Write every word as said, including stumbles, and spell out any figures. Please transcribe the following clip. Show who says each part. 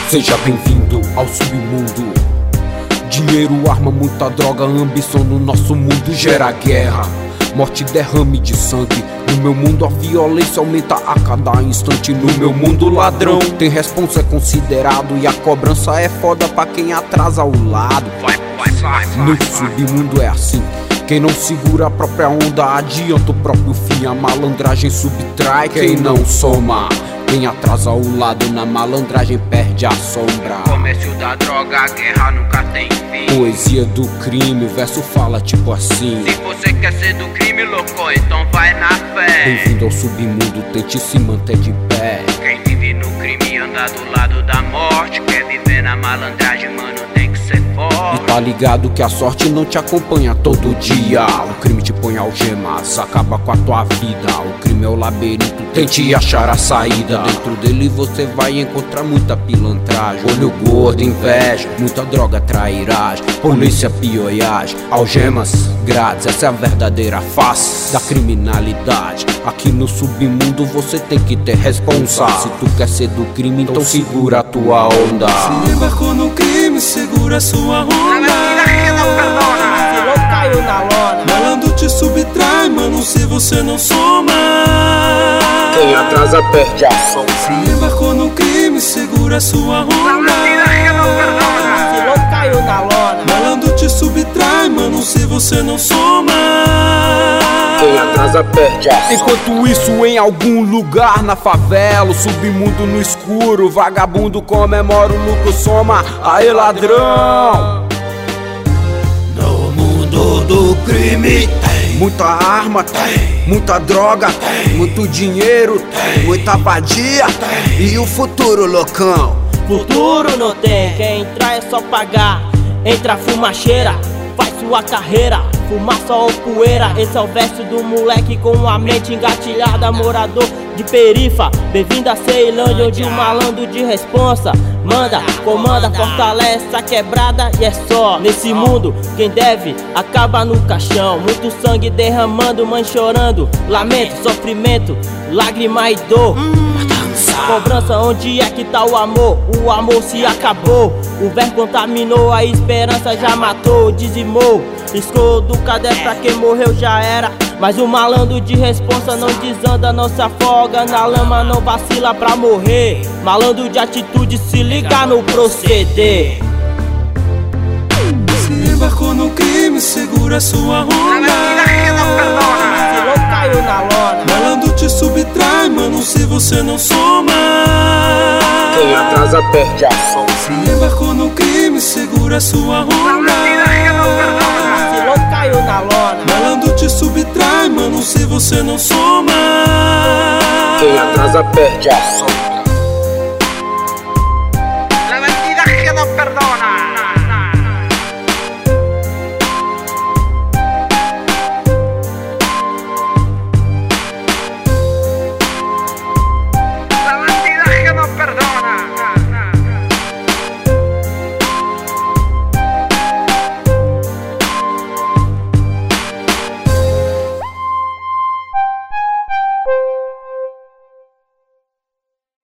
Speaker 1: Seja bem-vindo ao submundo. Dinheiro, arma, muita droga, ambição no nosso mundo gera guerra, morte, derrame de sangue. No meu mundo a violência aumenta a cada instante. No meu mundo ladrão tem responsa, é considerado, e a cobrança é foda pra quem atrasa ao lado.
Speaker 2: Vai, vai, vai, vai.
Speaker 1: No submundo é assim, quem não segura a própria onda adianta o próprio fim. A malandragem subtrai quem não soma. Quem atrasa ao lado na malandragem perde a sombra.
Speaker 2: Comércio da droga, a guerra nunca tem fim.
Speaker 1: Poesia do crime, o verso fala tipo assim:
Speaker 2: se você quer ser do crime, louco, então vai na fé.
Speaker 1: Bem-vindo ao submundo, tente se manter de pé.
Speaker 2: Quem vive no crime anda do lado da morte. Quer viver na malandragem, mano, tem que ser forte.
Speaker 1: E tá ligado que a sorte não te acompanha todo dia. O crime te põe algemas, acaba com a tua vida. O crime é o labirinto, tente achar a saída. Dentro dele você vai encontrar muita pilantragem, olho gordo, inveja, muita droga, trairagem, polícia, pioiagem, algemas, grades. Essa é a verdadeira face da criminalidade. Aqui no submundo você tem que ter responsa. Se tu quer ser do crime, então segura a tua onda.
Speaker 3: Se embarcou no crime, segura a sua onda.
Speaker 4: Se louco caiu na lona,
Speaker 3: Malandro te subtrai, mano, se você não soma.
Speaker 1: Quem atrasa perde a som.
Speaker 3: Se embarcou no crime, segura a sua onda.
Speaker 4: se louco caiu na lona,
Speaker 3: Malandro te subtrai, mano, se você não soma.
Speaker 1: Quem atrasa perde a som. Enquanto isso, em algum lugar na favela, o submundo no escuro, vagabundo comemora o lucro, soma. Aê, ladrão!
Speaker 3: No mundo do crime tem
Speaker 1: Muita arma, tem, muita droga, tem, muito dinheiro, tem, muita vadia, tem, e o futuro, loucão.
Speaker 4: futuro não tem. Quem entrar é só pagar. Entra fumacheira, faz sua carreira, fumaça ou poeira. Esse é o verso do moleque com a mente engatilhada, morador de perifa. Bem-vindo a Ceilândia, onde o malandro de responsa manda, comanda, fortalece a quebrada. E é só nesse mundo, quem deve acaba no caixão. Muito sangue derramando, mãe chorando, lamento, sofrimento, lágrima e dor. Cobrança, onde é que tá o amor? O amor se acabou. O verbo contaminou, a esperança já matou, dizimou. Riscou do caderno pra quem morreu já era. Mas o malandro de responsa não desanda, não se afoga na lama, não vacila pra morrer. Malandro de atitude, se liga no proceder.
Speaker 3: Se embarcou no crime, segura a sua onda.
Speaker 4: Se louco caiu na lona,
Speaker 3: Malandro te subtrai, mano, se você não soma.
Speaker 1: Quem atrasa perde a som.
Speaker 3: Se embarcou no crime, segura a sua onda.
Speaker 4: se louco caiu na lona,
Speaker 3: Malandro te subtrai, mano, se você não soma.
Speaker 1: Quem atrasa perde a som.